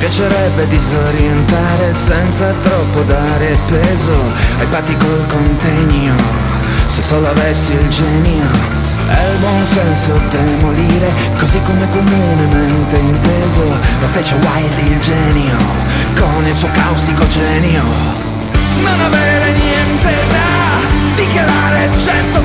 piacerebbe disorientare senza troppo dare peso ai patti col contegno. Se solo avessi il genio e il buon senso demolire, così come comunemente inteso lo fece Wilde il genio, con il suo caustico genio. Non avere niente da dichiarare, 100